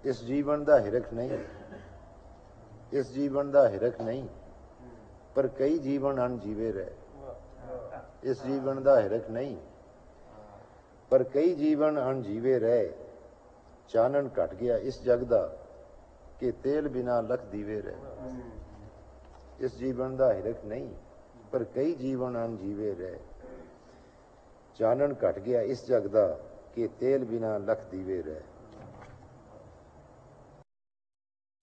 ਇਸ ਜੀਵਨ ਦਾ ਹਿਰਖ ਨਹੀਂ, ਇਸ ਜੀਵਨ ਦਾ ਹਿਰਖ ਨਹੀਂ, ਪਰ ਕਈ ਜੀਵਨ ਅਣਜੀਵੇ ਰਹਿ। ਇਸ ਜੀਵਨ ਦਾ ਹਿਰਖ ਨਹੀਂ, ਪਰ ਕਈ ਜੀਵਨ ਅਣਜੀਵੇ ਰਹਿ। ਚਾਨਣ ਘਟ ਗਿਆ ਇਸ ਜਗ ਦਾ, ਕਿ ਤੇਲ ਬਿਨਾ ਲੱਖ ਦੀਵੇ ਰਹਿ। ਇਸ ਜੀਵਨ ਦਾ ਹਿਰਖ ਨਹੀਂ, ਪਰ ਕਈ ਜੀਵਨ ਅਣਜੀਵੇ ਰਹਿ। ਚਾਨਣ ਘਟ ਗਿਆ ਇਸ ਜਗ ਦਾ, ਕਿ ਤੇਲ ਬਿਨਾ ਲੱਖ ਦੀਵੇ ਰਹਿ।